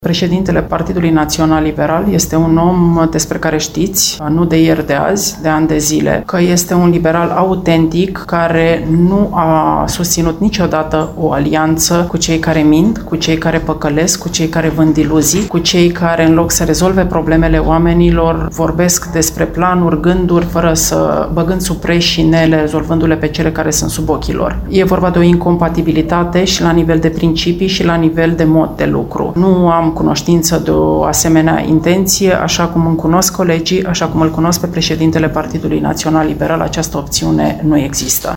Președintele Partidului Național Liberal este un om despre care știți, nu de ieri de azi, de ani de zile, că este un liberal autentic care nu a susținut niciodată o alianță cu cei care mint, cu cei care păcălesc, cu cei care vând iluzii, cu cei care în loc să rezolve problemele oamenilor vorbesc despre planuri, gânduri, fără să băgând sub preș și nerezolvându-le pe cele care sunt sub ochii lor. E vorba de o incompatibilitate și la nivel de principii și la nivel de mod de lucru. Nu am cunoștință de o asemenea intenție, așa cum îmi cunosc colegii, așa cum îl cunosc pe președintele Partidului Național Liberal, această opțiune nu există.